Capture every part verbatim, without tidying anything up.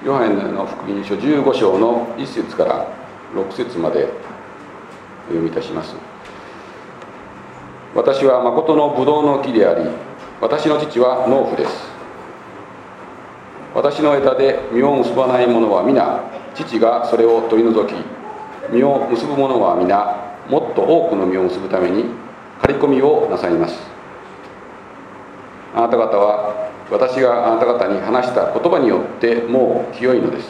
ヨハネの福音書じゅうご章のいっ節からろく節までお読みいたします。私は誠のブドウの木であり、私の父は農夫です。私の枝で実を結ばない者は皆、父がそれを取り除き、実を結ぶ者は皆、もっと多くの実を結ぶために刈り込みをなさいます。あなた方は私があなた方に話した言葉によってもう清いのです。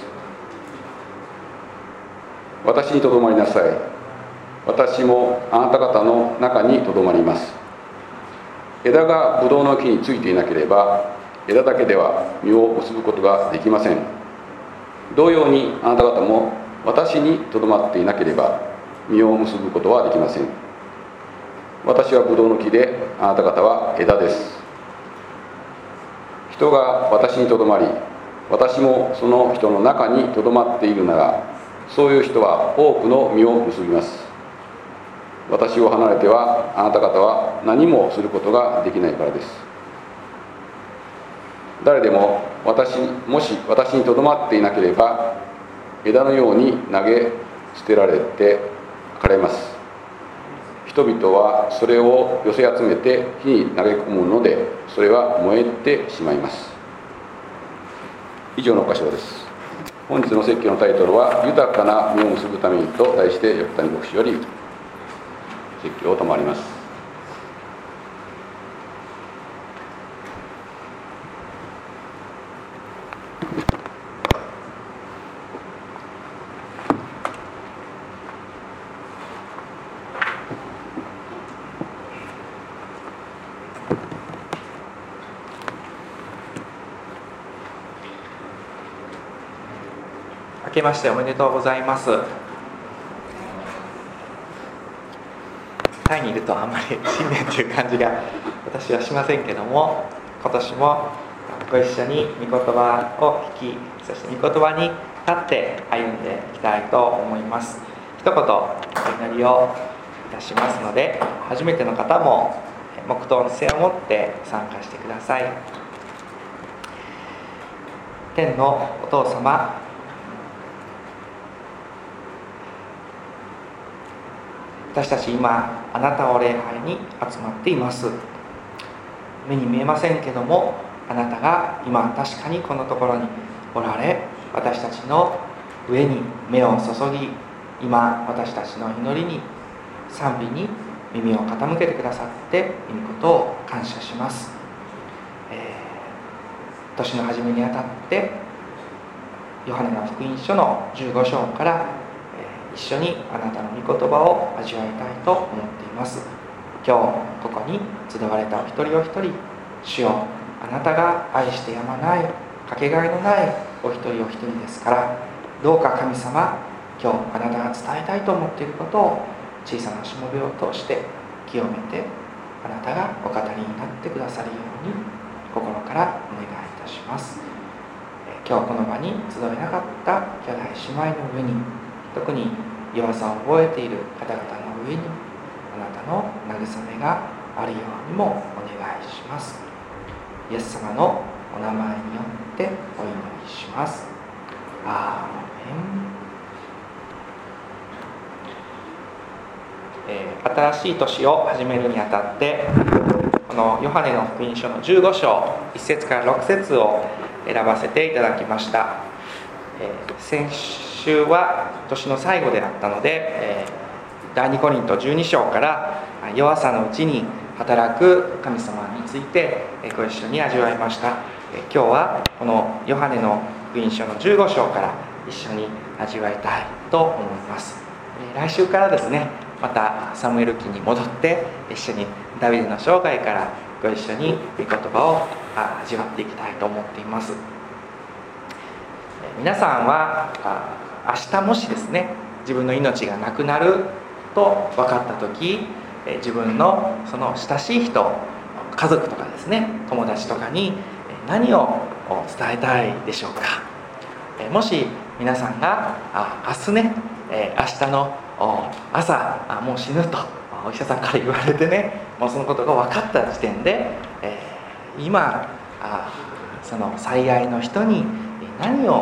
私にとどまりなさい。私もあなた方の中にとどまります。枝がブドウの木についていなければ、枝だけでは実を結ぶことができません。同様にあなた方も私にとどまっていなければ実を結ぶことはできません。私はブドウの木で、あなた方は枝です。人が私にとどまり、私もその人の中にとどまっているなら、そういう人は多くの実を結びます。私を離れてはあなた方は何もすることができないからです。誰でも私もし私にとどまっていなければ、枝のように投げ捨てられて枯れます。人々はそれを寄せ集めて火に投げ込むので、それは燃えてしまいます。以上の箇所です。本日の説教のタイトルは、豊かな実を結ぶためにと題して、横谷牧師より説教を賜ります。 明けましておめでとうございます。タイにいるとあんまり新年という感じが私はしませんけども、今年もご一緒に御言葉を聞き、そして御言葉に立って歩んでいきたいと思います。一言お祈りをいたしますので、初めての方も黙祷の姿勢を持って参加してください。天のお父様、私たち今あなたを礼拝に集まっています。目に見えませんけども、あなたが今確かにこのところにおられ、私たちの上に目を注ぎ、今私たちの祈りに賛美に耳を傾けてくださっていることを感謝します。えー、年の初めにあたってヨハネの福音書のじゅうご章から一緒にあなたの御言葉を味わいたいと思っています。今日ここに集われたお一人お一人、主よ、あなたが愛してやまないかけがえのないお一人お一人ですから、どうか神様、今日あなたが伝えたいと思っていることを小さなしもべを通して清めて、あなたがお語りになってくださるように心からお願いいたします。今日この場に集えなかった兄弟姉妹の上に、特に弱さを覚えている方々の上に、あなたの慰めがあるようにもお願いします。イエス様のお名前によってお祈りします。アーメン。えー、新しい年を始めるにあたって、このヨハネの福音書のじゅうご章いっ節からろく節を選ばせていただきました。えー、先週は年の最後であったので、えー、第二コリントじゅうに章から弱さのうちに働く神様についてご一緒に味わいました。えー、今日はこのヨハネの福音書のじゅうご章から一緒に味わいたいと思います。えー、来週からですね、またサムエル記に戻って一緒にダビデの生涯からご一緒に御言葉を味わっていきたいと思っています。皆さんは明日もしですね、自分の命がなくなると分かった時、自分のその親しい人、家族とかですね、友達とかに何を伝えたいでしょうか。もし皆さんが明日ね、明日の朝もう死ぬとお医者さんから言われてね、もうそのことが分かった時点で、今その災害の人に何を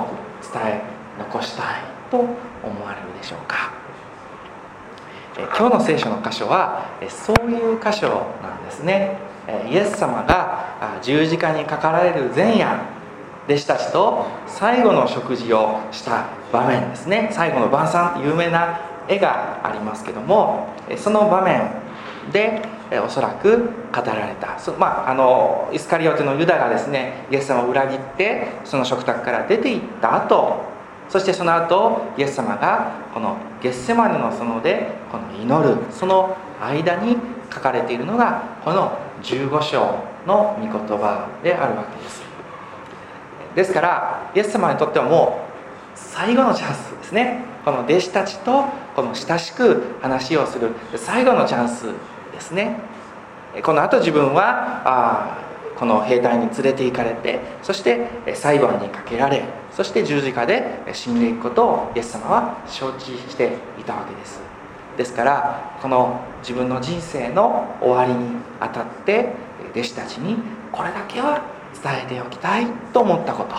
え残したいと思われるでしょうか。今日の聖書の箇所はそういう箇所なんですね。イエス様が十字架にかかられる前夜、弟子たちと最後の食事をした場面ですね。最後の晩餐って有名な絵がありますけども、その場面でおそらく語られた、まあ、あのイスカリオテのユダがですね、イエス様を裏切ってその食卓から出て行った後、そしてその後イエス様がこのゲッセマネの園でこの祈る、その間に書かれているのがこのじゅうご章の御言葉であるわけです。ですからイエス様にとってはもう最後のチャンスですね。この弟子たちとこの親しく話をする最後のチャンスですね。この後自分はあこの兵隊に連れて行かれて、そして裁判にかけられ、そして十字架で死んでいくことをイエス様は承知していたわけです。ですからこの自分の人生の終わりにあたって弟子たちにこれだけは伝えておきたいと思ったこと、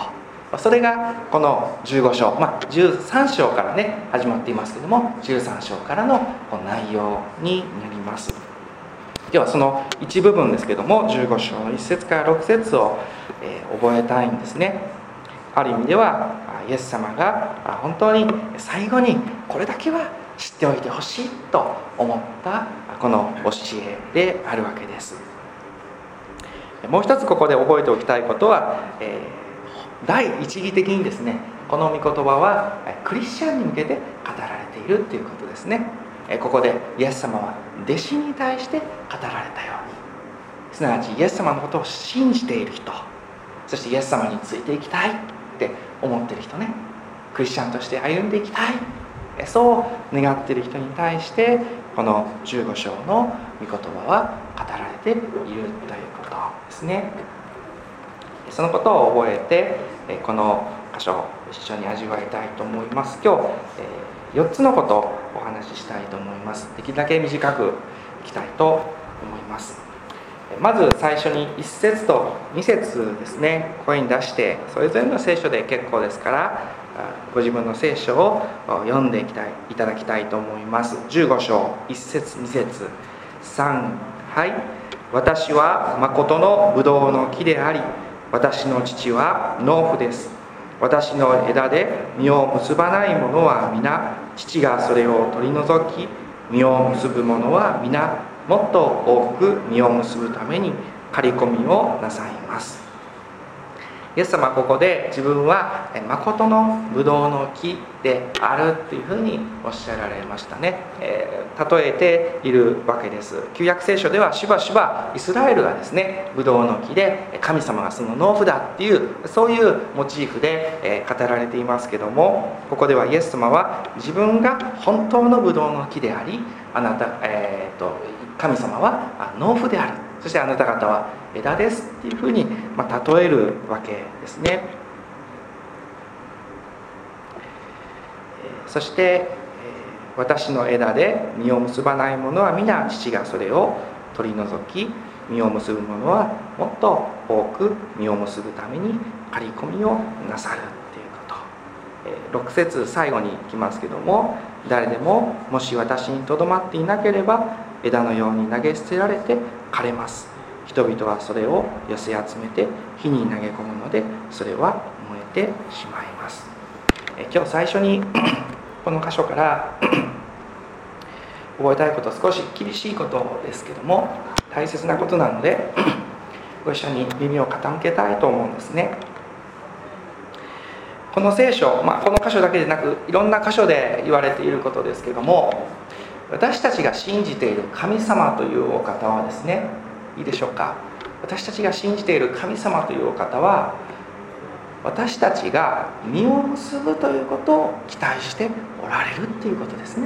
それがこのじゅうご章、まあ、じゅうさん章からね始まっていますけども、じゅうさん章からの内容になります。ではその一部分ですけども、じゅうご章のいち節からろく節を、えー、覚えたいんですね。ある意味ではイエス様が本当に最後にこれだけは知っておいてほしいと思ったこの教えであるわけです。もう一つここで覚えておきたいことは、えー、第一義的にですね、この御言葉はクリスチャンに向けて語られているということですね。ここでイエス様は弟子に対して語られたように、すなわちイエス様のことを信じている人、そしてイエス様についていきたいって思っている人ね、クリスチャンとして歩んでいきたい、そう願っている人に対してこのじゅうご章の御言葉は語られているということですね。そのことを覚えてこの箇所を一緒に味わいたいと思います。今日よっつのことをお話ししたいと思います。できるだけ短くいきたいと思います。まず最初にいち節とに節ですね、声に出してそれぞれの聖書で結構ですからご自分の聖書を読んでいきたいいただきたいと思います。じゅうご章いち節に節さん、はい。私は誠のブドウの木であり、私の父は農夫です。私の枝で実を結ばないものは皆父がそれを取り除き、実を結ぶものは皆もっと多く実を結ぶために刈り込みをなさいます。イエス様はここで自分は誠のブドウの木であるというふうにおっしゃられましたね。えー、例えているわけです。旧約聖書ではしばしばイスラエルがですねブドウの木で神様がその農夫だっていうそういうモチーフで、えー、語られていますけども、ここではイエス様は自分が本当のブドウの木であり、あなた、えー、と神様は農夫である、そしてあなた方は枝ですっていうふうに、まあ、例えるわけですね。そして私の枝で実を結ばないものは皆父がそれを取り除き、実を結ぶものはもっと多く実を結ぶために刈り込みをなさるということ。ろく節最後に来ますけども、誰でももし私にとどまっていなければ枝のように投げ捨てられて枯れます。人々はそれを寄せ集めて火に投げ込むので、それは燃えてしまいます。え今日最初にこの箇所から覚えたいこと、少し厳しいことですけども大切なことなのでご一緒に耳を傾けたいと思うんですね。この聖書、まあ、この箇所だけでなくいろんな箇所で言われていることですけども、私たちが信じている神様というお方はですね、いいでしょうか、私たちが信じている神様というお方は私たちが実を結ぶということを期待しておられるっていうことですね。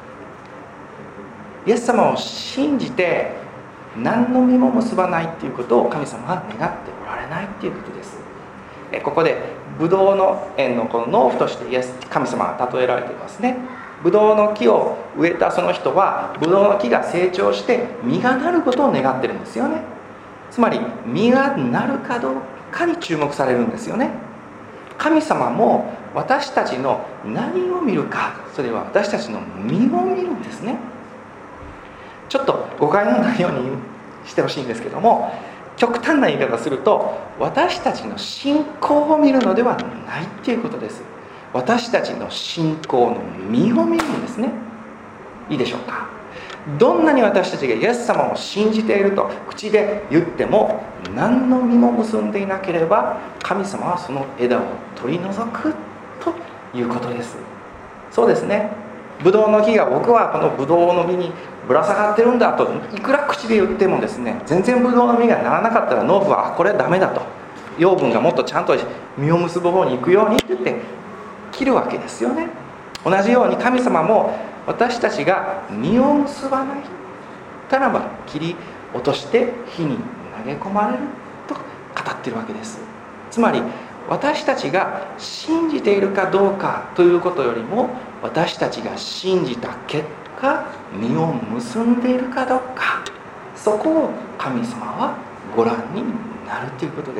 イエス様を信じて何の実も結ばないっていうことを神様は願っておられないっていうことです。ここでブドウの園のこの農夫としてイエス神様が例えられていますね。ブドウの木を植えたその人はブドウの木が成長して実がなることを願ってるんですよね。つまり実がなるかどうかに注目されるんですよね。 神様も私たちの何を見るか、それは私たちの身を見るんですね。ちょっと誤解のないようにしてほしいんですけども、極端な言い方をすると、私たちの信仰を見るのではないっていうことです。私たちの信仰の身を見るんですね。いいでしょうか。どんなに私たちがイエス様を信じていると口で言っても、何の実も結んでいなければ、神様はその枝を取り除くということです。そうですね。ブドウの木が、僕はこのブドウの実にぶら下がってるんだといくら口で言ってもですね、全然ブドウの実がならなかったら、農夫はこれはダメだと、養分がもっとちゃんと実を結ぶ方に行くようにって言って切るわけですよね。同じように神様も私たちが実を結ばないたらば切り落として火に投げ込まれると語っているわけです。つまり私たちが信じているかどうかということよりも、私たちが信じた結果実を結んでいるかどうか、そこを神様はご覧になるということです。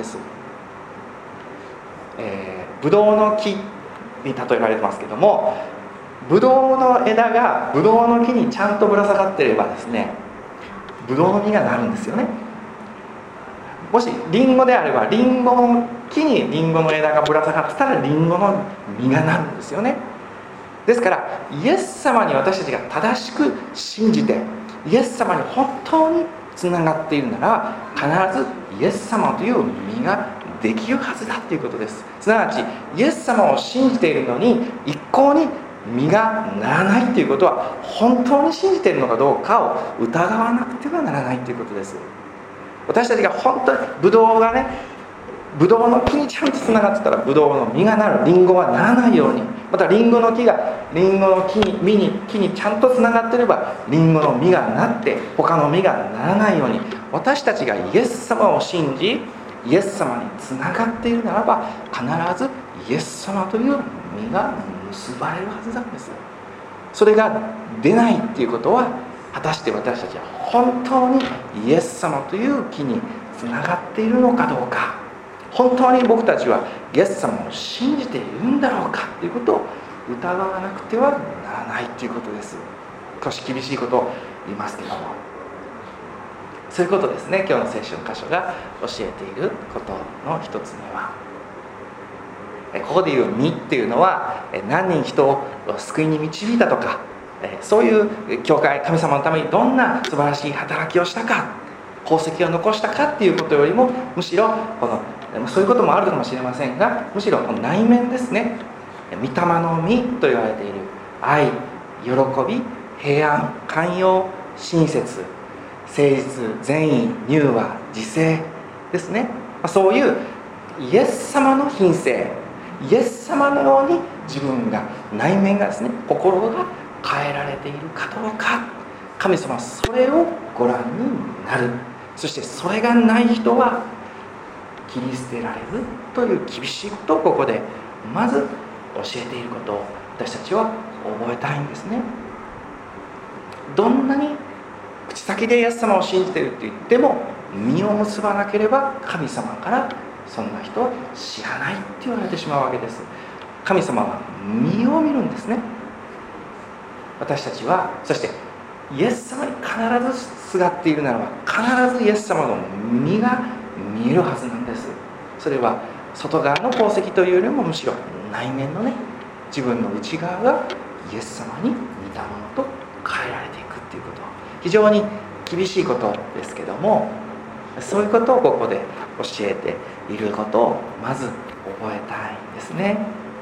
えー、ブドウの木に例えられてますけども、ブドウの枝がブドウの木にちゃんとぶら下がっていればですね、ブドウの実がなるんですよね。もしリンゴであれば、リンゴの木にリンゴの枝がぶら下がってたらリンゴの実がなるんですよね。ですからイエス様に私たちが正しく信じて、イエス様に本当につながっているなら、必ずイエス様という実ができるはずだということです。すなわちイエス様を信じているのに一向に実がならないということは、本当に信じているのかどうかを疑わなくてはならないということです。私たちが本当にブドウがね、ブドウの木にちゃんとつながってたらブドウの実がなる、リンゴはならないように、またリンゴの木がリンゴの木に実に木にちゃんとつながっていればリンゴの実がなって他の実がならないように、私たちがイエス様を信じイエス様につながっているならば、必ずイエス様という実が結ばれるはずなんです。それが出ないっていうことは、果たして私たちは本当にイエス様という木につながっているのかどうか、本当に僕たちはイエス様を信じているんだろうかということを疑わなくてはならないということです。少し厳しいことを言いますけども、そういうことですね。今日の聖書の箇所が教えていることの一つ目は、ここでいう実っていうのは、何人人を救いに導いたとか、そういう教会、神様のためにどんな素晴らしい働きをしたか、功績を残したかっていうことよりも、むしろこのそういうこともあるかもしれませんが、むしろこの内面ですね。御霊の実と言われている愛、喜び、平安、寛容、親切、誠実、善意、柔和、自制ですね。そういうイエス様の品性、イエス様のように自分が、内面がですね、心が変えられているかどうか、神様はそれをご覧になる。そしてそれがない人は切り捨てられるという厳しいことをここでまず教えていることを私たちは覚えたいんですね。どんなに口先でイエス様を信じていると言っても、実を結ばなければ神様からそんな人は知らないって言われてしまうわけです。神様は実を見るんですね。私たちはそしてイエス様に必ずすがっているならば、必ずイエス様の実が見えるはずなんです。それは外側の功績というよりも、むしろ内面のね、自分の内側がイエス様に似たものと変えられていくっていうこと、非常に厳しいことですけども、そういうことをここで教えていることをまず覚えたいんですね。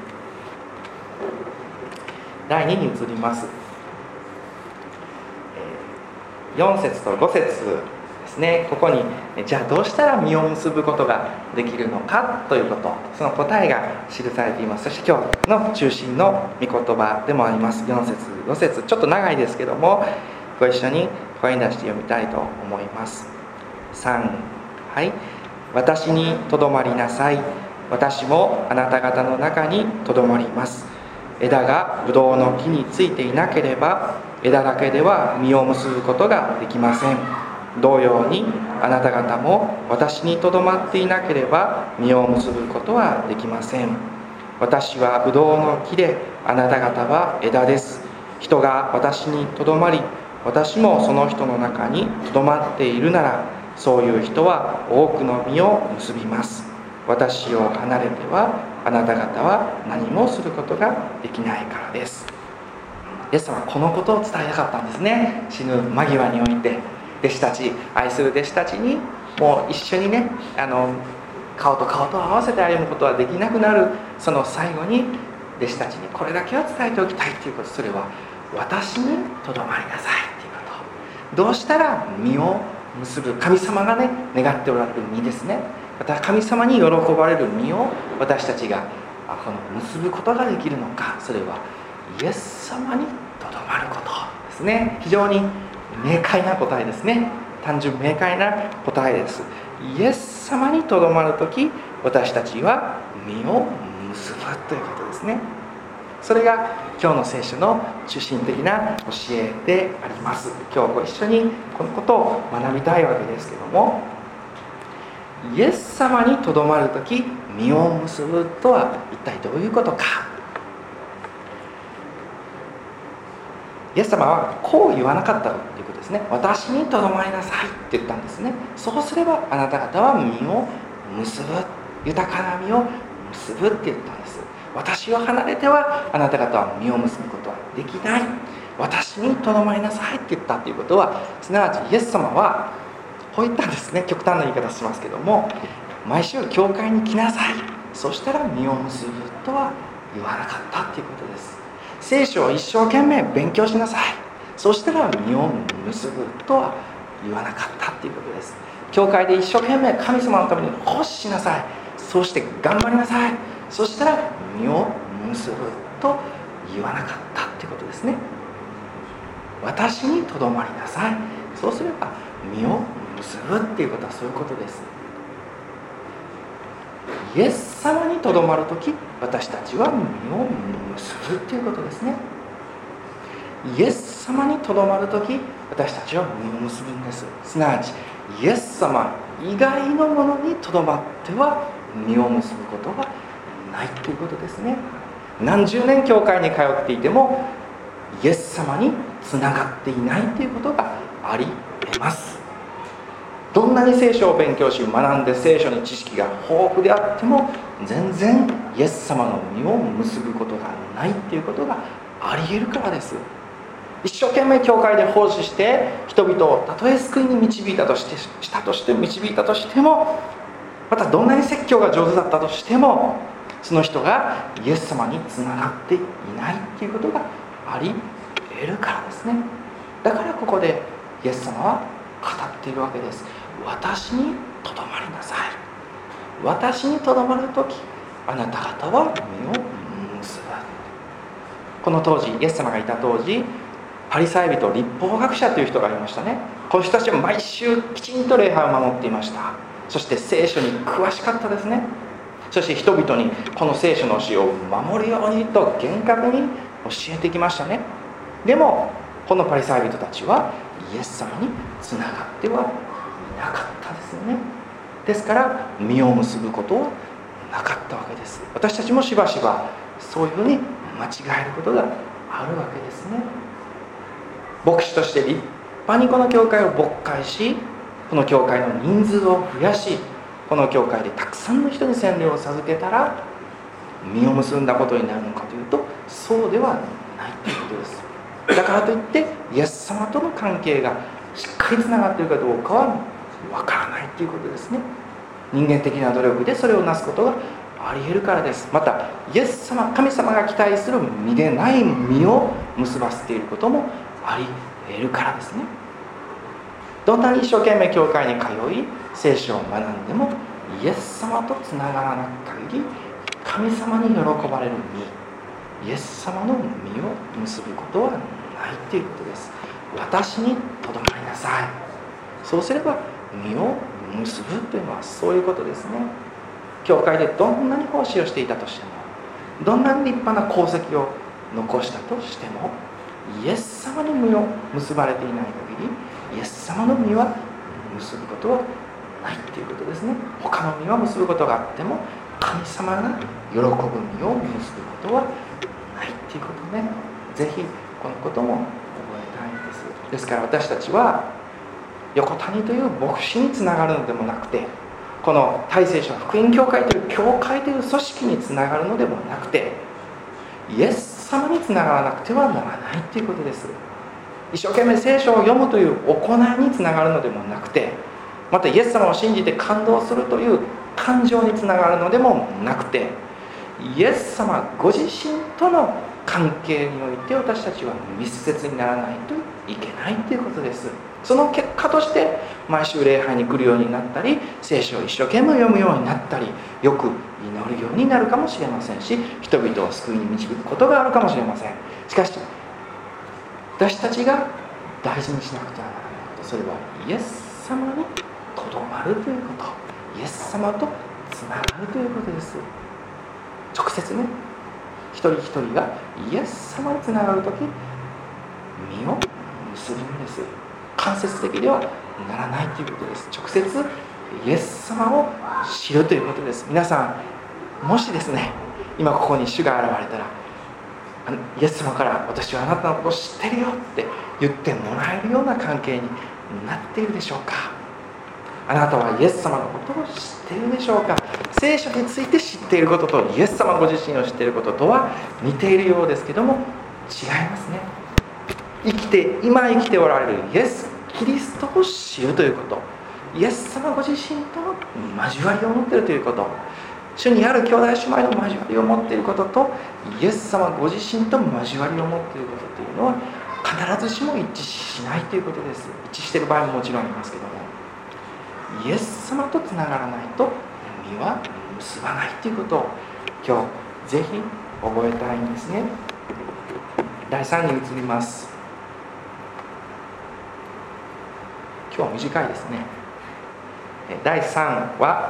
だいにに移ります。よん節とご節ですね。ここにじゃあどうしたら実を結ぶことができるのかということ、その答えが記されています。そして今日の中心の御言葉でもあります。よん節ご節、ちょっと長いですけども、ご一緒に声に出して読みたいと思います。さん、はい。私にとどまりなさい。私もあなた方の中にとどまります。枝がブドウの木についていなければ、枝だけでは実を結ぶことができません。同様にあなた方も私にとどまっていなければ実を結ぶことはできません。 私はブドウの木で、あなた方は枝です。人が私にとどまり、私もその人の中にとどまっているなら、そういう人は多くの実を結びます。私を離れてはあなた方は何もすることができないからです。イエス様はこのことを伝えたかったんですね。死ぬ間際において、弟子たち、愛する弟子たちにもう一緒にね、あの顔と顔と合わせて歩むことはできなくなるその最後に、弟子たちにこれだけは伝えておきたいということ、それは私にとどまりなさいということ。どうしたら実を結ぶ、神様がね願っておられる実ですね。また神様に喜ばれる実を私たちがこの結ぶことができるのか、それはイエス様にとどまることですね。非常に明快な答えですね。単純明快な答えです。イエス様にとどまるとき、私たちは実を結ぶということですね。それが今日の聖書の中心的な教えであります。今日ご一緒にこのことを学びたいわけですけども、イエス様にとどまるとき実を結ぶとは一体どういうことか。イエス様はこう言わなかったということですね。私にとどまりなさいって言ったんですね。そうすればあなた方は実を結ぶ、豊かな実を結ぶって言ったんです。私を離れてはあなた方は実を結ぶことはできない。私にとどまりなさいって言ったということは、すなわちイエス様はこう言ったんですね。極端な言い方しますけども、毎週教会に来なさい、そしたら実を結ぶとは言わなかったということです。聖書を一生懸命勉強しなさい、そしたら実を結ぶとは言わなかったということです。教会で一生懸命神様のために奉仕しなさい、そして頑張りなさい、そしたら実を結ぶと言わなかったということですね。私にとどまりなさい、そうすれば実を結ぶっていうことはそういうことです。イエス様にとどまるとき、私たちは実を結ぶっていうことですね。イエス様にとどまるとき、私たちは実を結ぶんです。すなわちイエス様以外のものにとどまっては実を結ぶことがないということですね。何十年教会に通っていてもイエス様につながっていないということがあり得ます。どんなに聖書を勉強し学んで聖書に知識が豊富であっても、全然イエス様の実を結ぶことがないということがあり得るからです。一生懸命教会で奉仕して人々をたとえ救いに導いたとしてしたとして導いたとしても、またどんなに説教が上手だったとしても、その人がイエス様につながっていないということがあり得るからですね。だからここでイエス様は語っているわけです。私にとどまりなさい。私にとどまるとき、あなた方は実を結ぶ。この当時、イエス様がいた当時、パリサイ人、律法学者という人がいましたね。この人たちは毎週きちんと礼拝を守っていました。そして聖書に詳しかったですね。そして人々にこの聖書の教えを守るようにと厳格に教えてきましたね。でもこのパリサイ人たちはイエス様につながってはいなかったですよね。ですから実を結ぶことはなかったわけです。私たちもしばしばそういうふうに間違えることがあるわけですね。牧師として立派にこの教会を牧会し、この教会の人数を増やし、この教会でたくさんの人に洗礼を授けたら実を結んだことになるのかというと、そうではないということです。だからといってイエス様との関係がしっかりつながっているかどうかはわからないということですね。人間的な努力でそれをなすことがあり得るからです。またイエス様、神様が期待する実でない実を結ばせていることもあり得るからですね。どんなに一生懸命教会に通い聖書を学んでもイエス様とつながらない限り、神様に喜ばれる実、イエス様の実を結ぶことはないということです。私にとどまりなさい、そうすれば実を結ぶというのはそういうことですね。教会でどんなに奉仕をしていたとしても、どんなに立派な功績を残したとしても、イエス様の実を結ばれていない限りイエス様の実は結ぶことはないということですね。他の実は結ぶことがあっても神様が喜ぶ実を結ぶことはないっていうことね。ぜひこのことも覚えたいんです。ですから私たちは横谷という牧師につながるのでもなくて、この大聖書福音教会という教会という組織につながるのでもなくて、イエス様につながらなくてはならないということです。一生懸命聖書を読むという行いにつながるのでもなくて、またイエス様を信じて感動するという感情につながるのでもなくて、イエス様ご自身との関係において私たちは密接にならないといけないということです。その結果として毎週礼拝に来るようになったり、聖書を一生懸命読むようになったり、よく祈るようになるかもしれませんし、人々を救いに導くことがあるかもしれません。しかし私たちが大事にしなくてはならないこと、それはイエス様にとどまるということ、イエス様とつながるということです。直接ね、一人一人がイエス様につながるとき、実を結ぶんです。間接的ではならないということです。直接イエス様を知るということです。皆さん、もしですね、今ここに主が現れたら、イエス様から私はあなたのことを知ってるよって言ってもらえるような関係になっているでしょうか。あなたはイエス様のことを知っているでしょうか。聖書について知っていることとイエス様ご自身を知っていることとは似ているようですけども、違いますね。生きて今生きておられるイエス・キリストを知るということ、イエス様ご自身との交わりを持っているということ、主にある兄弟姉妹の交わりを持っていることとイエス様ご自身と交わりを持っていることというのは必ずしも一致しないということです。一致している場合ももちろんありますけども、イエス様とつながらないと実は結ばないということを今日ぜひ覚えたいんですね。だいさんに移ります。今日は短いですね。だいさんは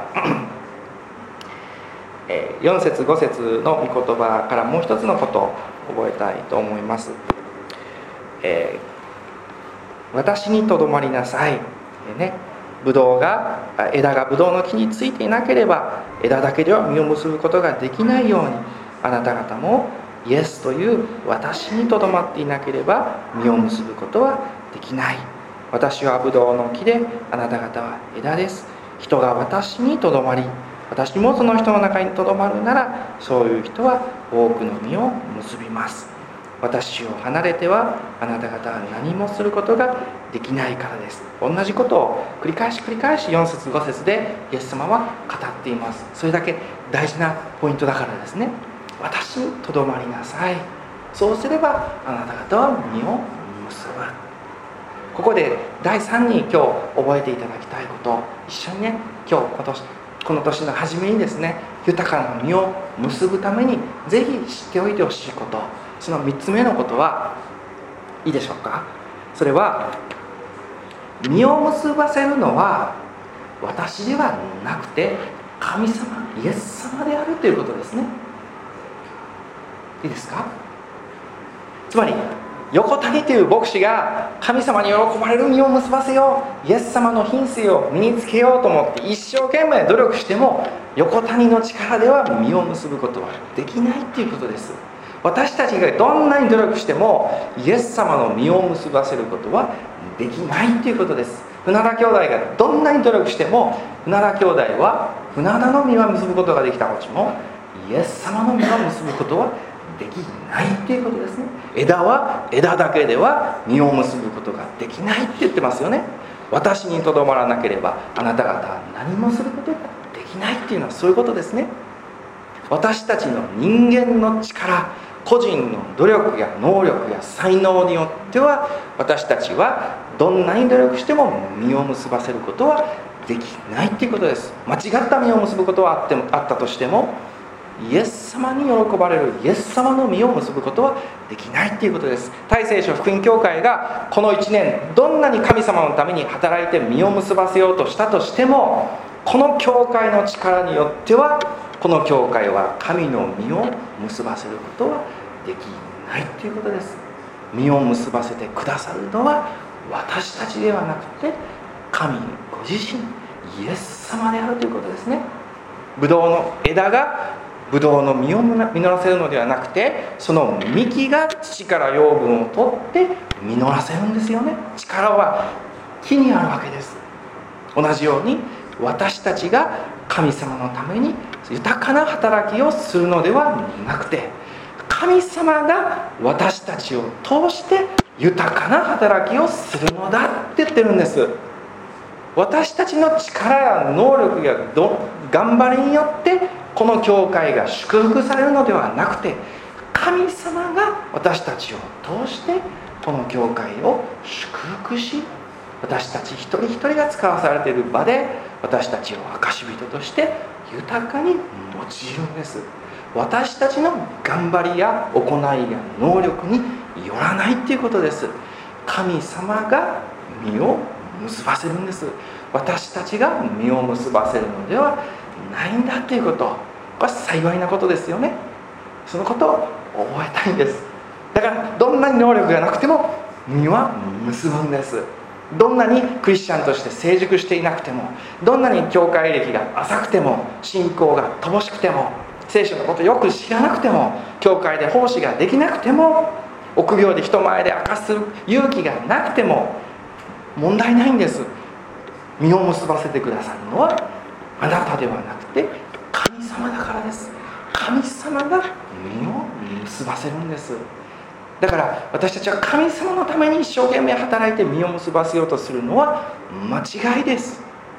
よん節ご節の御言葉からもう一つのことを覚えたいと思います。えー、私にとどまりなさい、えーね、ブドウが枝がブドウの木についていなければ枝だけでは実を結ぶことができないように、あなた方もイエスという私にとどまっていなければ実を結ぶことはできない。私はブドウの木であなた方は枝です。人が私にとどまり、私もその人の中にとどまるなら、そういう人は多くの実を結びます。私を離れてはあなた方は何もすることができないからです。同じことを繰り返し繰り返しよん節ご節でイエス様は語っています。それだけ大事なポイントだからですね。私にとどまりなさい。そうすればあなた方は実を結ぶ。ここでだいさんに今日覚えていただきたいことを一緒にね、今日今年この年の初めにですね、豊かな実を結ぶためにぜひ知っておいてほしいこと、そのみっつめのことはいいでしょうか。それは実を結ばせるのは私ではなくて神様、イエス様であるということですね。いいですか。つまり横谷という牧師が神様に喜ばれる実を結ばせよう、イエス様の品性を身につけようと思って一生懸命努力しても横谷の力では実を結ぶことはできないということです。私たちがどんなに努力してもイエス様の実を結ばせることはできないということです。船田兄弟がどんなに努力しても船田兄弟は船田の実は結ぶことができたうちもイエス様の実は結ぶことはできないということですね。枝は枝だけでは実を結ぶことができないって言ってますよね。私にとどまらなければあなた方は何もすることができないっていうのはそういうことですね。私たちの人間の力、個人の努力や能力や才能によっては私たちはどんなに努力しても実を結ばせることはできないっていうことです。間違った実を結ぶことはあってもあったとしてもイエス様に喜ばれるイエス様の実を結ぶことはできないということです。大聖書福音教会がこのいちねんどんなに神様のために働いて実を結ばせようとしたとしても、この教会の力によってはこの教会は神の実を結ばせることはできないということです。実を結ばせてくださるのは私たちではなくて神ご自身イエス様であるということですね。 ブドウの枝がブドウの実を実らせるのではなくて、その幹が土から養分を取って実らせるんですよね。力は木にあるわけです。同じように私たちが神様のために豊かな働きをするのではなくて、神様が私たちを通して豊かな働きをするのだって言ってるんです。私たちの力や能力や頑張りによってこの教会が祝福されるのではなくて、神様が私たちを通してこの教会を祝福し、私たち一人一人が使わされている場で私たちを証人として豊かに用いるんです。私たちの頑張りや行いや能力によらないということです。神様が実を結ばせるんです。私たちが実を結ばせるのではないんだということ、これは幸いなことですよね。そのことを覚えたいんです。だからどんなに能力がなくても実は結ぶんです。どんなにクリスチャンとして成熟していなくても、どんなに教会歴が浅くても、信仰が乏しくても、聖書のことをよく知らなくても、教会で奉仕ができなくても、臆病で人前で明かす勇気がなくても問題ないんです。実を結ばせてくださるのはあなたではなくて神様だからです。神様が実を結ばせるんです。だから私たちは神様のために一生懸命働いて実を結ばせようとするのは間違いです。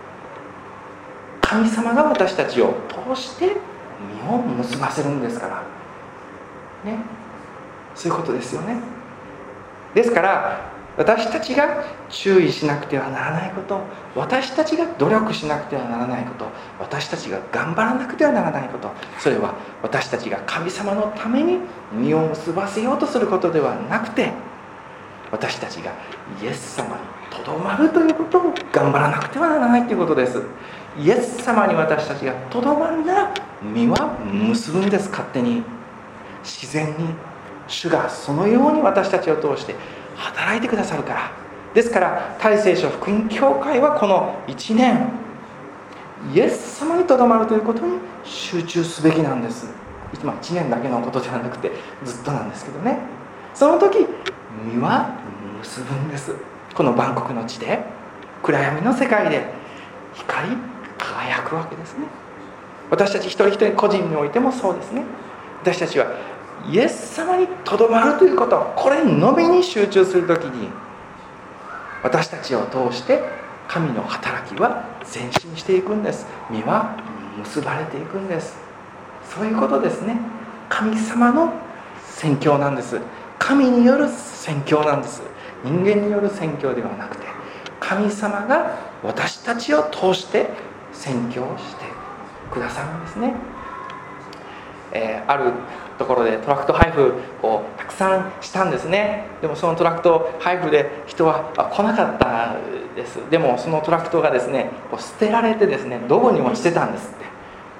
神様が私たちを通して実を結ばせるんですからね。そういうことですよね。ですから私たちが注意しなくてはならないこと、私たちが努力しなくてはならないこと、私たちが頑張らなくてはならないこと、それは私たちが神様のために実を結ばせようとすることではなくて、私たちがイエス様にとどまるということを頑張らなくてはならないということです。イエス様に私たちがとどまるなら実は結ぶんです。勝手に自然に主がそのように私たちを通して働いてくださるから。ですから大聖書福音教会はこのいちねんイエス様にとどまるということに集中すべきなんです。まあいちねんだけのことではなくてずっとなんですけどね。その時実は結ぶんです。この万国の地で暗闇の世界で光り輝くわけですね。私たち一人一人個人においてもそうですね。私たちはイエス様にとどまるということ、これのみに集中するときに私たちを通して神の働きは前進していくんです。実は結ばれていくんです。そういうことですね。神様の宣教なんです。神による宣教なんです。人間による宣教ではなくて神様が私たちを通して宣教してくださるんですね。えー、あるところでトラクト配布をたくさんしたんですね。でもそのトラクト配布で人は来なかったです。でもそのトラクトがですねこう捨てられてですねどこにも落ちてたんですって。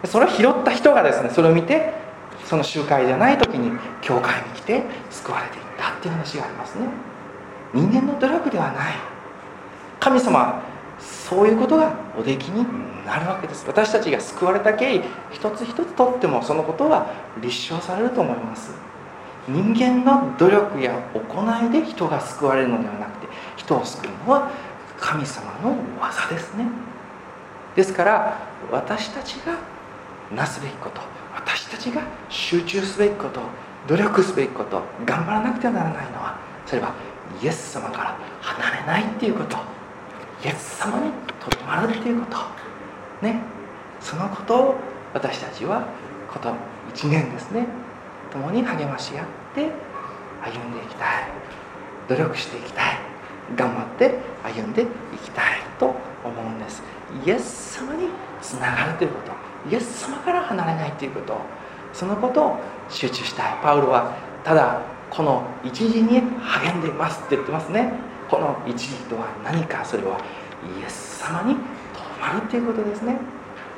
それを拾った人がですねそれを見てその集会じゃない時に教会に来て救われていったっていう話がありますね。人間の努力ではない。神様はそういうことがおできになるわけです。私たちが救われた経緯一つ一つとってもそのことは立証されると思います。人間の努力や行いで人が救われるのではなくて人を救うのは神様の技ですね。ですから私たちがなすべきこと、私たちが集中すべきこと、努力すべきこと、頑張らなくてはならないのはそれはイエス様から離れないっていうこと、イエス様にとどまるっていうことね。そのことを私たちはこのいちねんですね共に励まし合って歩んでいきたい、努力していきたい、頑張って歩んでいきたいと思うんです。イエス様につながるということ、イエス様から離れないということ、そのことを集中したい。パウロはただこの一時に励んでいますって言ってますね。この一時とは何か、それはイエス様にとどまるということですね。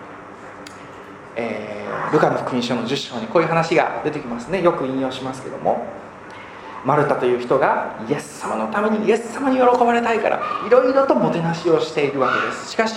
えー、ルカの福音書のじゅっ章にこういう話が出てきますね。よく引用しますけども、マルタという人がイエス様のためにイエス様に喜ばれたいからいろいろともてなしをしているわけです。しかし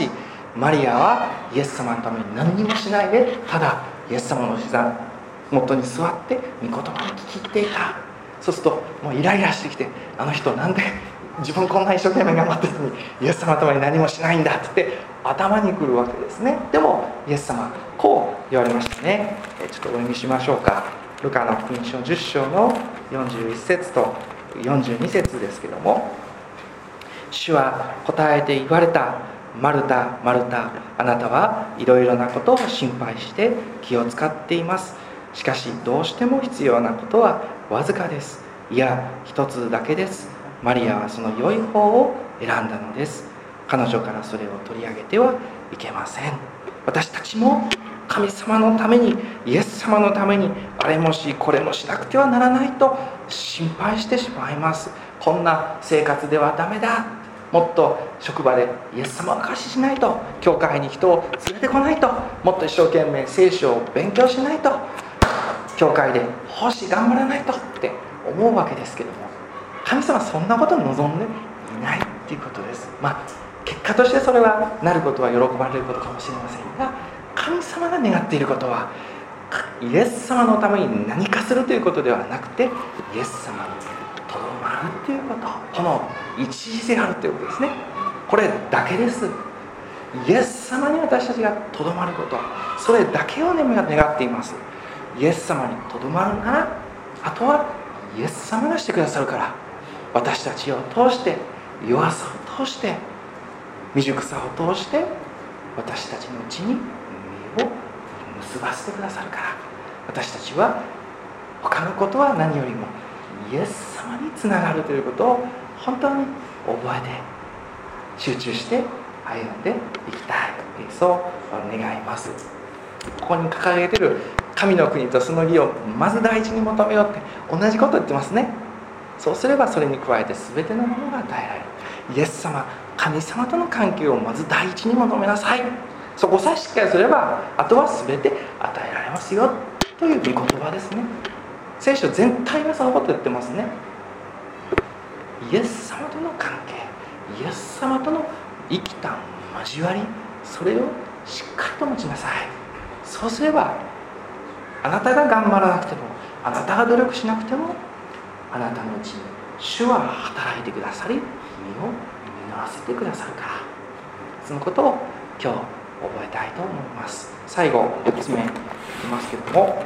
マリアはイエス様のために何にもしないで、ただイエス様の膝元に座って御言葉を聞き入っていた。そうするともうイライラしてきて、あの人なんで自分こんな一生懸命頑張ってるのにイエス様のために何もしないんだって言って頭にくるわけですね。でもイエス様こう言われましたね。ちょっとお読みしましょうか。ルカの福音書じゅっ章のよんじゅういち節とよんじゅうに節ですけども、主は答えて言われた。マルタ、マルタ、あなたはいろいろなことを心配して気を使っています。しかしどうしても必要なことはわずかです。いや、一つだけです。マリアはその良い方を選んだのです。彼女からそれを取り上げてはいけません。私たちも神様のために、イエス様のためにあれもしこれもしなくてはならないと心配してしまいます。こんな生活ではダメだ、もっと職場でイエス様を証ししないと、教会に人を連れてこないと、もっと一生懸命聖書を勉強しないと、教会で奉仕頑張らないとって思うわけですけども、神様はそんなことを望んでいないっていうことです。まあ結果としてそれはなることは喜ばれることかもしれませんが、神様が願っていることはイエス様のために何かするということではなくて、イエス様にとどまるということ、この一時であるということですね。これだけです。イエス様に私たちがとどまること、それだけを願っています。イエス様にとどまるなら、あとはイエス様がしてくださるから、私たちを通して、弱さを通して、未熟さを通して、私たちのうちに実を結ばせてくださるから、私たちは他のことは何よりもイエス様につながるということを本当に覚えて、集中して歩んでいきたい、そう願います。ここに掲げてる神の国とその義をまず第一に求めようって同じこと言ってますね。そうすればそれに加えて全てのものが与えられる。イエス様、神様との関係をまず第一に求めなさい。そこさえしっかりすればあとは全て与えられますよという御言葉ですね。聖書全体がそのこと言ってますね。イエス様との関係、イエス様との生きた交わり、それをしっかりと持ちなさい。そうすればあなたが頑張らなくても、あなたが努力しなくても、あなたのうちに主は働いてくださり、実を実らせてくださるから、そのことを今日覚えたいと思います。最後よっつめいきますけども、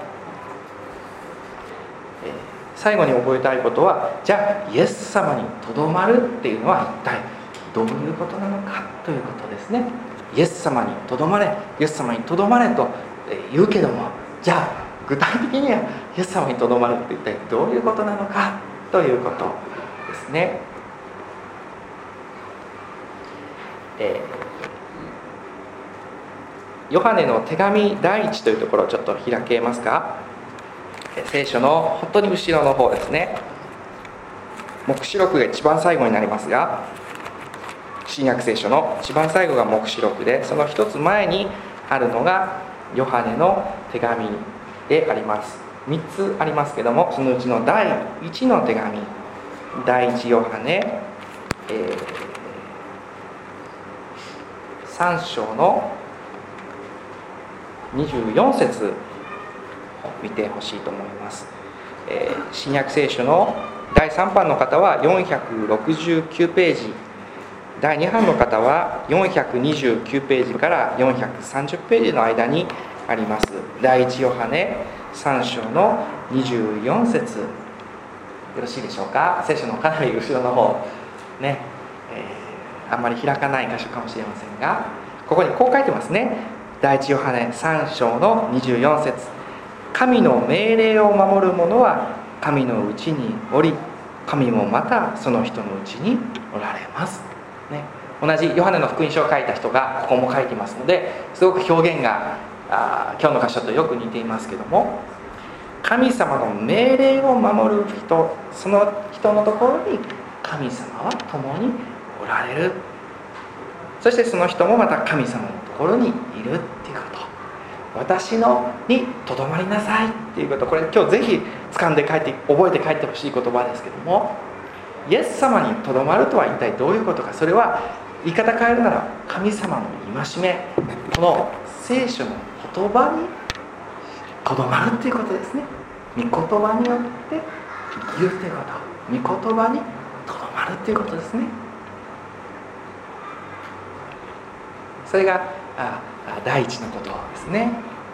えー、最後に覚えたいことは、じゃあイエス様にとどまるっていうのは一体どういうことなのかということですね。イエス様にとどまれ、イエス様にとどまれと言うけども、じゃあ具体的にはイエス様にとどまるって一体どういうことなのかということですね。えー、ヨハネの手紙第一というところをちょっと開けますか。聖書の本当に後ろの方ですね。黙示録が一番最後になりますが、新約聖書の一番最後が黙示録で、その一つ前にあるのがヨハネの手紙であります。みっつありますけども、そのうちの第一の手紙、第一ヨハネ、えー、さん章のにじゅうよん節を見てほしいと思います。えー、新約聖書のだいさん版の方はよんひゃくろくじゅうきゅうページ、だいに版の方はよんひゃくにじゅうきゅうページからよんひゃくさんじゅうページの間にあります。第一ヨハネさん章のにじゅうよん節、よろしいでしょうか。聖書のかなり後ろの方ね、えー、あんまり開かない箇所かもしれませんが、ここにこう書いてますね。第一ヨハネさん章のにじゅうよん節、神の命令を守る者は神のうちにおり、神もまたその人のうちにおられます、ね、同じヨハネの福音書を書いた人がここも書いてますので、すごく表現があ今日の箇所とよく似ていますけども、神様の命令を守る人、その人のところに神様は共におられる。そしてその人もまた神様のところにいるっていうこと、私のにとどまりなさいっていうこと、これ今日ぜひ掴んで帰って覚えて帰ってほしい言葉ですけども、イエス様にとどまるとは一体どういうことか。それは言い方変えるなら神様の戒め、この聖書の言葉にとどまるっていうことですね。御言葉によって生きるということ、御言葉にとどまるっていうことですね。それがあ第一のことですね。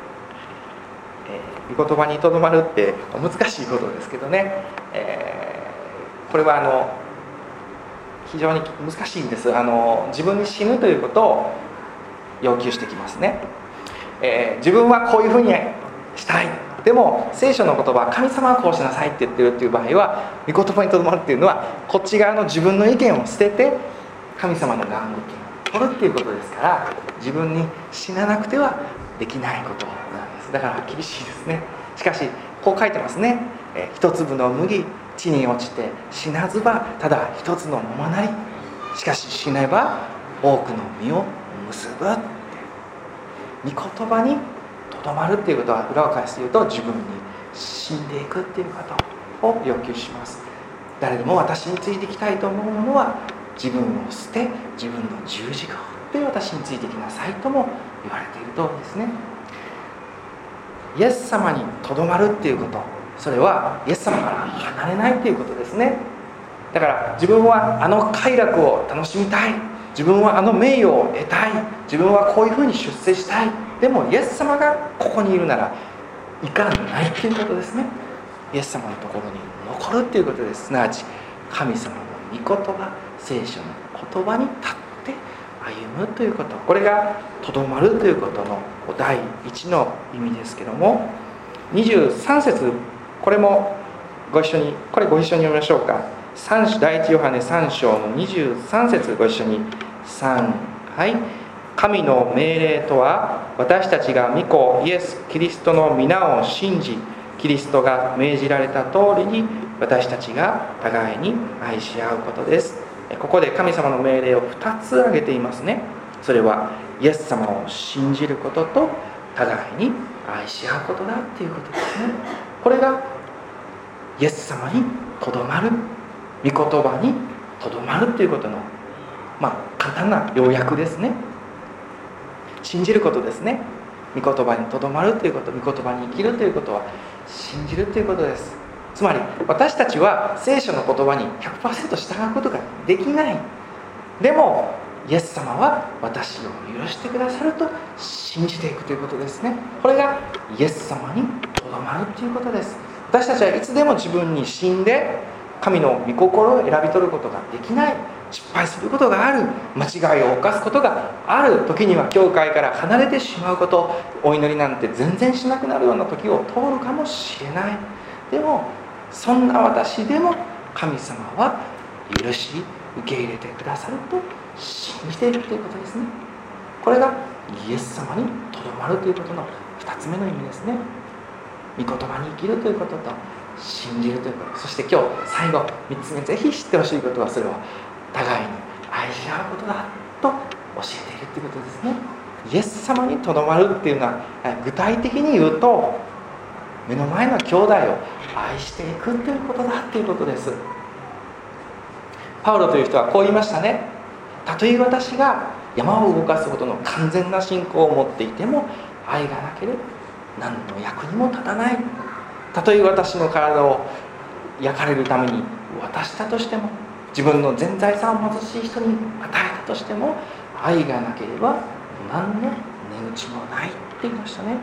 えー、御言葉にとどまるって難しいことですけどね、えー、これはあの非常に難しいんです。あの自分に死ぬということを要求してきますね。えー、自分はこういうふうにしたい、でも聖書の言葉、神様はこうしなさいって言ってるっていう場合は、御言葉にとどまるっていうのはこっち側の自分の意見を捨てて神様の側の意見を取るっていうことですから、自分に死ななくてはできないことなんです。だから厳しいですね。しかしこう書いてますね。えー、一粒の麦地に落ちて死なずばただ一つの桃なり、しかし死ねば多くの実を結ぶって、御言葉にとどまるっていうことは、裏を返して言うと自分に死んでいくっていうことを要求します。誰でも私についていきたいと思うものは自分を捨て自分の十字架を追って私についてきなさいとも言われている通りですね。イエス様にとどまるっていうこと、それはイエス様から離れないっていうことですね。だから自分はあの快楽を楽しみたい、自分はあの名誉を得たい、自分はこういうふうに出世したい、でもイエス様がここにいるなら行かないっていうことですね。イエス様のところに残るっていうことです。すなわち神様の御言葉、聖書の言葉に立って歩むということ、これがとどまるということの第一の意味ですけども、にじゅうさん節、これもご一緒に、これご一緒に読みましょうか。第一ヨハネさん章のにじゅうさん節、ご一緒に。さん、はい。神の命令とは、私たちが御子イエス・キリストの皆を信じ、キリストが命じられた通りに私たちが互いに愛し合うことです。ここで神様の命令をふたつ挙げていますね。それはイエス様を信じることと互いに愛し合うことだっていうことですね。これがイエス様にとどまる、御言葉にとどまるっていうことの、まあ簡単な要約ですね。信じることですね。御言葉にとどまるということ、御言葉に生きるということは信じるということです。つまり私たちは聖書の言葉に ひゃくパーセント 従うことができない。でもイエス様は私を許してくださると信じていくということですね。これがイエス様にとどまるということです。私たちはいつでも自分に死んで神の御心を選び取ることができない、失敗することがある、間違いを犯すことがある、時には教会から離れてしまうこと、お祈りなんて全然しなくなるような時を通るかもしれない。でもそんな私でも神様は許し受け入れてくださると信じているということですね。これがイエス様にとどまるということのふたつめの意味ですね。御言葉に生きるということと信じるということ、そして今日最後みっつめ、ぜひ知ってほしいことは、それは互いに愛し合うことだと教えているということですね。イエス様にとどまるっていうのは、具体的に言うと目の前の兄弟を愛していくということだということです。パウロという人はこう言いましたね。たとえ私が山を動かすほどの完全な信仰を持っていても、愛がなければ何の役にも立たない。たとえ私の体を焼かれるために渡したとしても、自分の全財産を貧しい人に与えたとしても、愛がなければ何の値打ちもないって言いましたね。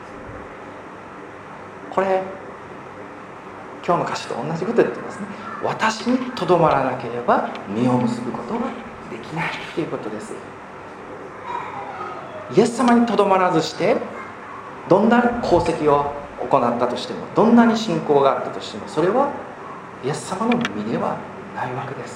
これ今日の歌詞と同じことを言ってますね。私にとどまらなければ実を結ぶことができないということです。イエス様にとどまらずしてどんな功績を行ったとしても、どんなに信仰があったとしても、それはイエス様の実ではないわけです。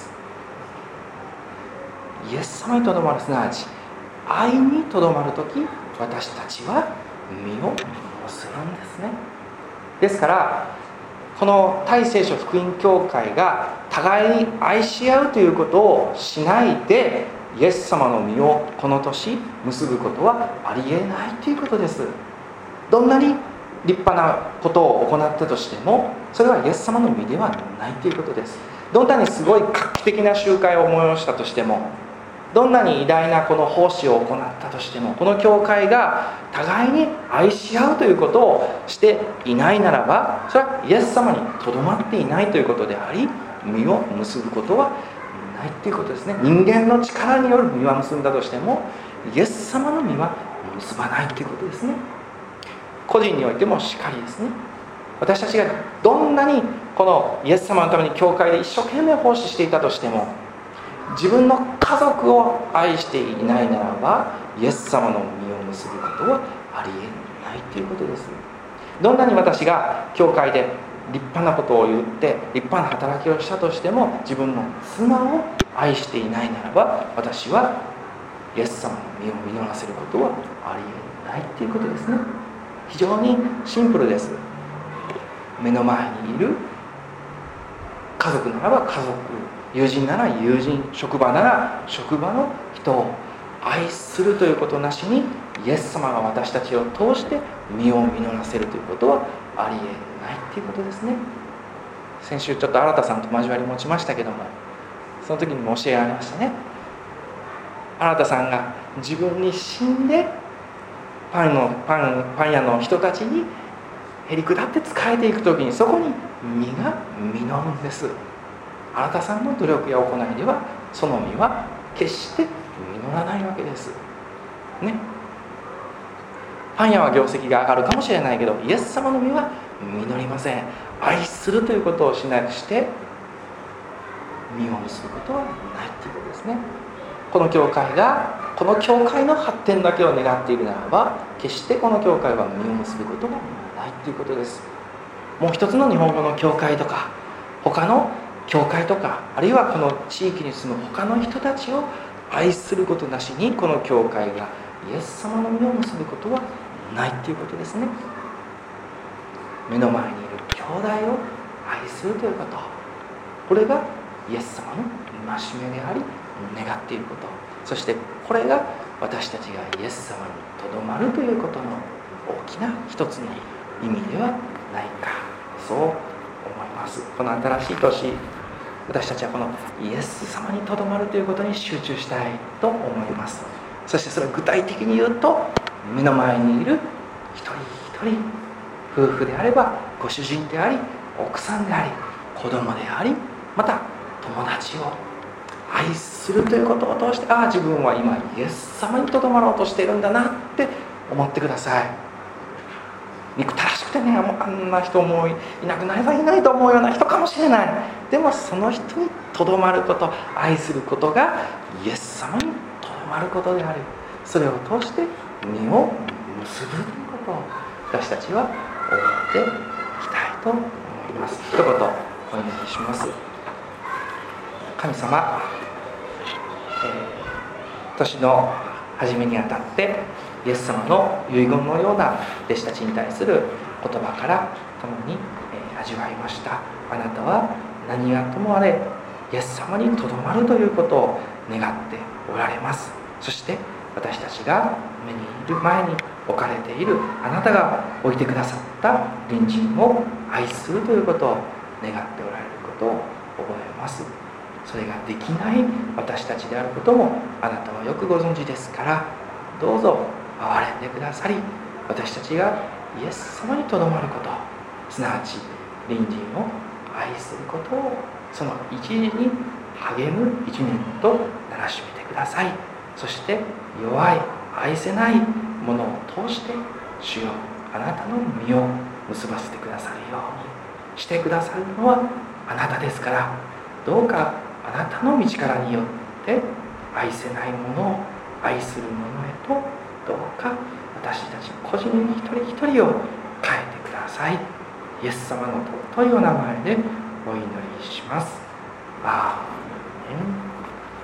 イエス様にとどまる、すなわち愛にとどまるとき、私たちは実を結ぶんですね。ですからこの大聖書福音教会が互いに愛し合うということをしないでイエス様の実をこの年結ぶことはありえないということです。どんなに立派なことを行ったとしても、それはイエス様の実ではないということです。どんなにすごい画期的な集会を催したとしても、 どんなに偉大なこの奉仕を行ったとしても、この教会が互いに愛し合うということをしていないならば、それはイエス様にとどまっていないということであり、実を結ぶことはないということですね。人間の力による実は結んだとしても、イエス様の実は結ばないということですね。個人においてもしかりですね。私たちがどんなにこのイエス様のために教会で一生懸命奉仕していたとしても、自分の家族を愛していないならば、イエス様の実を結ぶことはありえないということです。どんなに私が教会で立派なことを言って立派な働きをしたとしても、自分の妻を愛していないならば、私はイエス様の実を実らせることはありえないということですね。非常にシンプルです。目の前にいる家族ならば家族、友人なら友人、職場なら職場の人を愛するということなしに、イエス様が私たちを通して実を実らせるということはありえないということですね。先週ちょっと新さんと交わり持ちましたけども、その時にも教えられましたね。新さんが自分に死んでパンのパンパン屋の人たちにへりくだって仕えていく時に、そこに実が実るんです。新さんの努力や行いではその実は決して実らないわけですね。パン屋は業績が上がるかもしれないけど、イエス様の実は実りません。愛するということをしなくして実を結ぶことはないということですね。この教会がこの教会の発展だけを願っているならば、決してこの教会は実を結ぶことがないということです。もう一つの日本語の教会とか、他の教会とか、あるいはこの地域に住む他の人たちを愛することなしに、この教会がイエス様の実を結ぶことはないということですね。目の前にいる兄弟を愛するということ、これがイエス様の戒めであり願っていること、そしてこれが私たちがイエス様にとどまるということの大きな一つの意味ではないか、そう思います。この新しい年、私たちはこのイエス様にとどまるということに集中したいと思います。そしてそれを具体的に言うと、目の前にいる一人一人、夫婦であればご主人であり、奥さんであり、子供であり、また友達を愛するということを通して、ああ自分は今イエス様にとどまろうとしているんだなって思ってください。憎たらしくてね、もうあんな人もいなくなればいいのにと思うような人かもしれない。でもその人にとどまること、愛することがイエス様にとどまることである。それを通して実を結ぶということを私たちは思っていきたいと思います。一言お祈りします。神様、えー、年の初めにあたってイエス様の遺言のような弟子たちに対する言葉から共に、えー、味わいました。あなたは何がともあれイエス様にとどまるということを願っておられます。そして私たちが目にいる前に置かれているあなたが置いてくださった隣人を愛するということを願っておられることを覚えます。それができない私たちであることもあなたはよくご存知ですから、どうぞ憐れんでくださり、私たちがイエス様にとどまること、すなわち隣人を愛することを、その一時に励む一年とならしめてください。そして弱い、愛せないものを通して主よ、あなたの実を結ばせてくださるようにしてくださるのはあなたですから、どうかあなたの道からによって愛せないものを愛するものへと、どうか私たち個人一人一人を変えてください。イエス様の尊いお名前でお祈りします。アーメン。